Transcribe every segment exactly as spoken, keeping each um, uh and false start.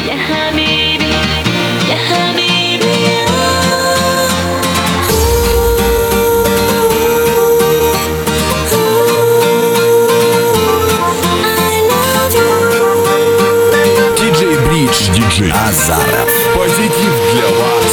يا حبيبي يا حبيبي диджей Бридж, диджей Азаров. Позитив для вас.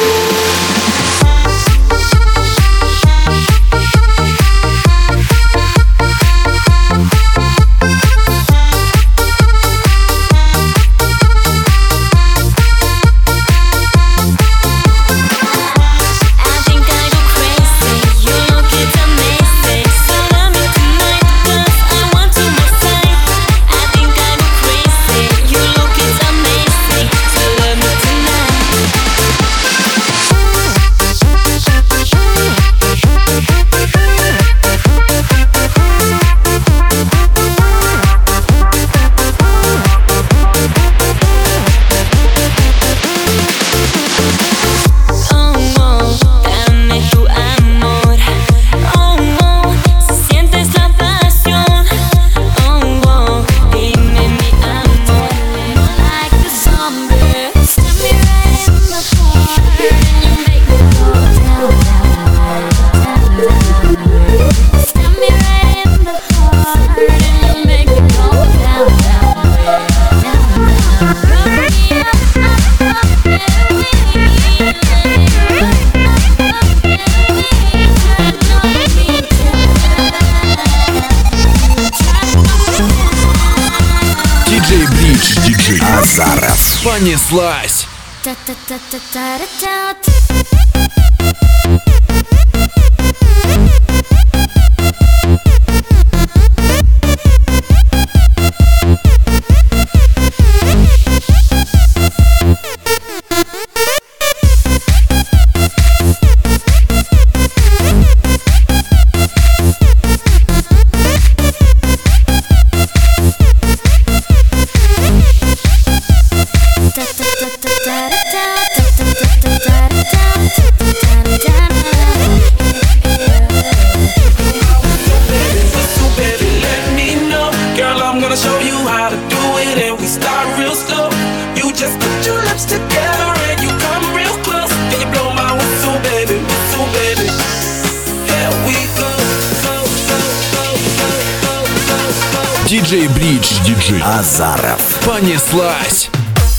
диджей Бридж, диджей Азаров. Понеслась. диджей Бридж, диджей Азаров. Понеслась.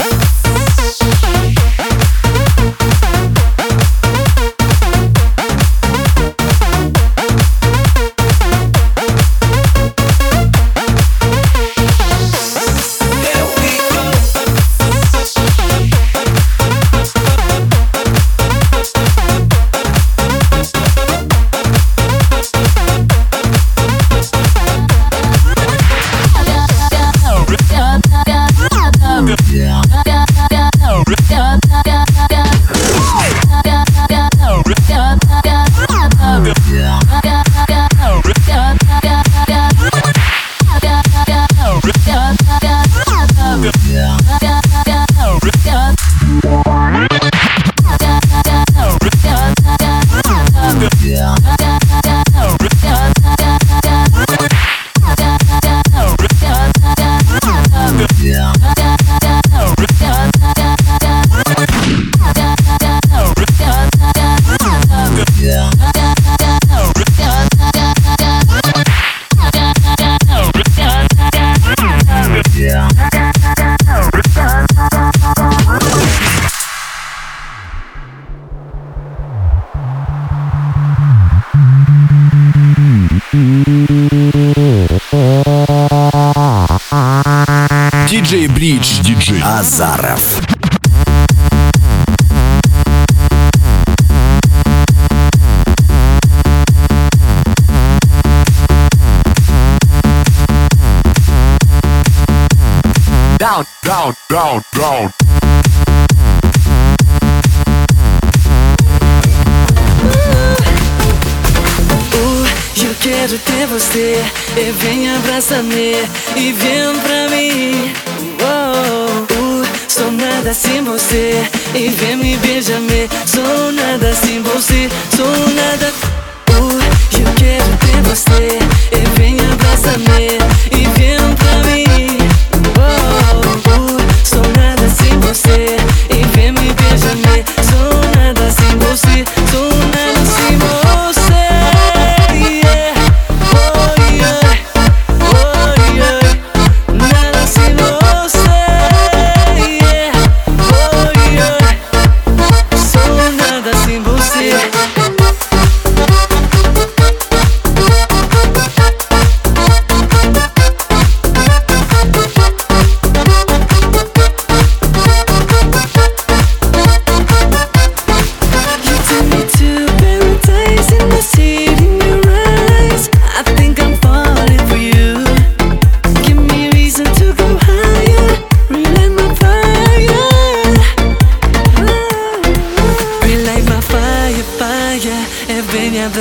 диджей Бридж, диджей Азаров. Down, down, down, down. Eu quero ter você, e vem abraçar-me, e vem pra mim. Oh, oh, sou nada sem você, e vem me beijar-me. Sou nada sem você, sou nada. Oh, eu quero ter você, e vem abraçar-me, e vem pra mim. Oh, oh, sou nada sem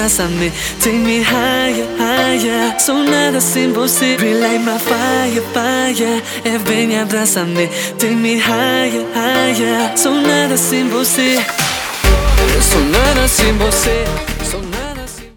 abraça-me. Take me higher, higher. Sou nada sem você. Relight my fire, fire. É, vem, abraça-me. Take me higher, higher. Sou nada sem você. Eu sou nada sem você.